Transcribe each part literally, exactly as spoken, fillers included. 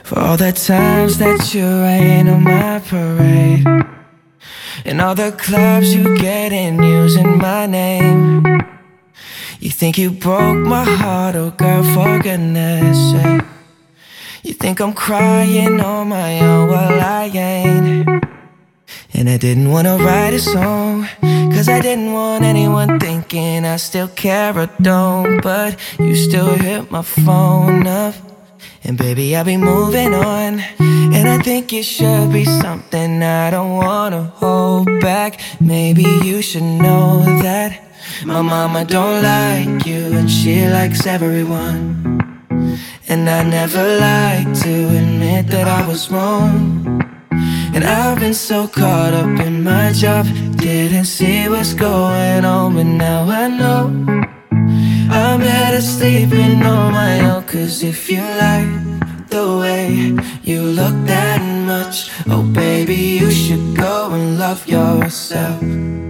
For all the times that you rain on my parade, and all the clubs you get in using my name. You think you broke my heart, oh girl, for goodness sake. You think I'm crying on my own, well I ain't. And I didn't wanna write a song, cause I didn't want anyone thinking I still care or don't. But you still hit my phone up, and baby, I'll be moving on. And I think it should be something I don't wanna hold back. Maybe you should know that my mama don't like you, and she likes everyone. And I never like to admit that I was wrong. And I've been so caught up in my job, didn't see what's going on. But now I know I'm better sleeping on my own. Cause if you like the way you look that much, oh baby, you should go and love yourself.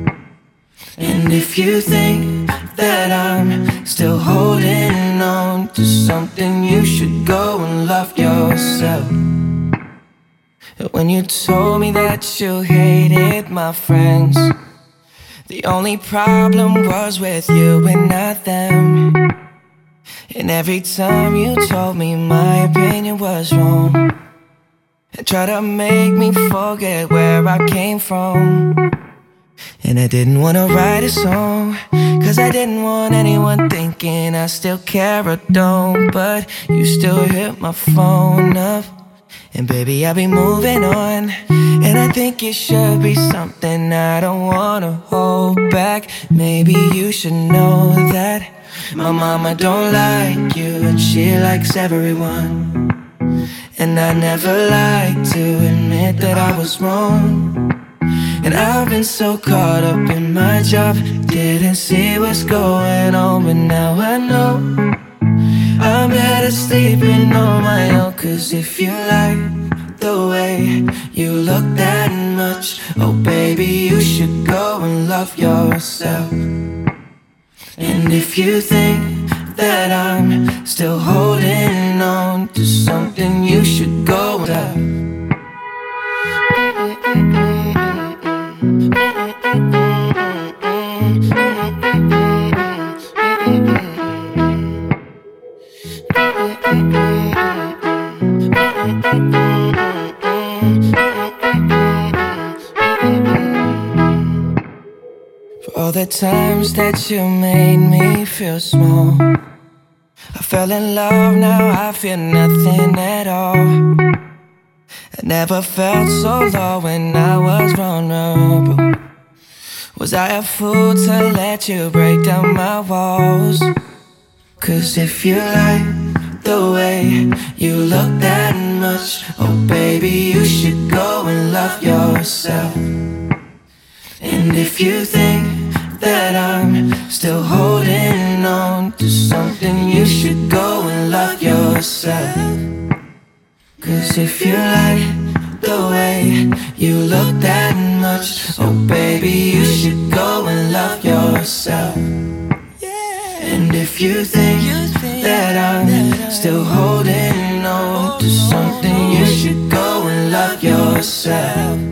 And if you think that I'm still holding on to something, you should go and love yourself. When you told me that you hated my friends, the only problem was with you and not them. And every time you told me my opinion was wrong, and tried to make me forget where I came from. And I didn't wanna write a song, cause I didn't want anyone thinking I still care or don't. But you still hit my phone up, and baby, I'll be moving on. And I think it should be something I don't wanna hold back. Maybe you should know that my mama don't like you, and she likes everyone. And I never like to admit that I was wrong. And I've been so caught up in my job, didn't see what's going on. But now I know I'm better sleeping on my own. Cause if you like the way you look that much, oh baby, you should go and love yourself. And if you think that I'm still holding on to something, you should go and love. For all the times that you made me feel small, I fell in love, now I feel nothing at all. I never felt so low when I was vulnerable. Was I a fool to let you break down my walls? Cause if you like the way you look that much, oh baby, you should go and love yourself. And if you think that I'm still holding on to something, you should go and love yourself. Cause if you like the way you look that much, oh baby, you should go and love yourself. And if you think that I'm still holding on to something, you should go and love yourself.